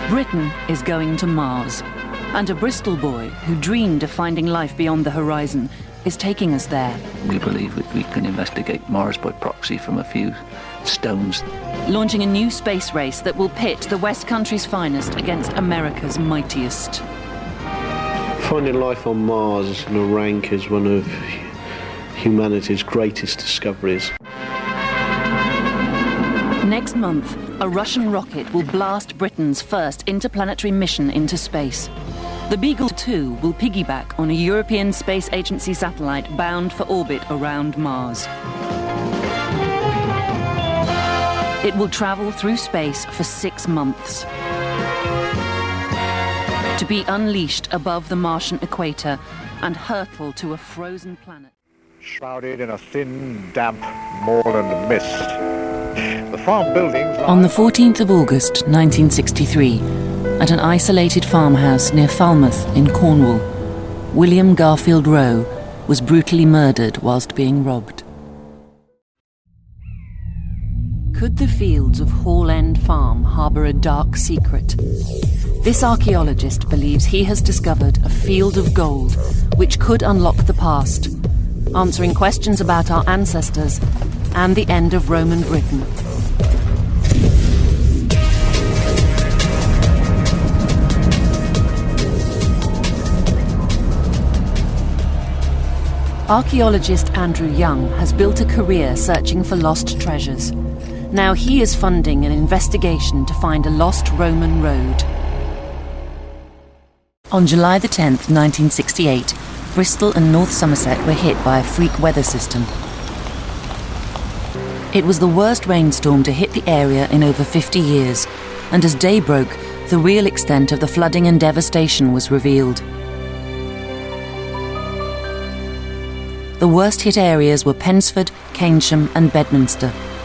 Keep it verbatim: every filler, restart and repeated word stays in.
Britain is going to Mars, and a Bristol boy who dreamed of finding life beyond the horizon is taking us there. We believe that we can investigate Mars by proxy from a few stones. Launching a new space race that will pit the West Country's finest against America's mightiest. Finding life on Mars is going to rank as one of humanity's greatest discoveries. Next month, a Russian rocket will blast Britain's first interplanetary mission into space. The Beagle two will piggyback on a European Space Agency satellite bound for orbit around Mars. It will travel through space for six months. To be unleashed above the Martian equator and hurtle to a frozen planet. Shrouded in a thin, damp moorland mist. The farm buildings... On the fourteenth of August, nineteen sixty-three, at an isolated farmhouse near Falmouth in Cornwall, William Garfield Rowe was brutally murdered whilst being robbed. Could the fields of Hall End Farm harbour a dark secret? This archaeologist believes he has discovered a field of gold which could unlock the past, answering questions about our ancestors and the end of Roman Britain. Archaeologist Andrew Young has built a career searching for lost treasures. Now he is funding an investigation to find a lost Roman road. On July the tenth, nineteen sixty-eight, Bristol and North Somerset were hit by a freak weather system. It was the worst rainstorm to hit the area in over fifty years, and as day broke, the real extent of the flooding and devastation was revealed. The worst hit areas were Pensford, Keynsham and Bedminster.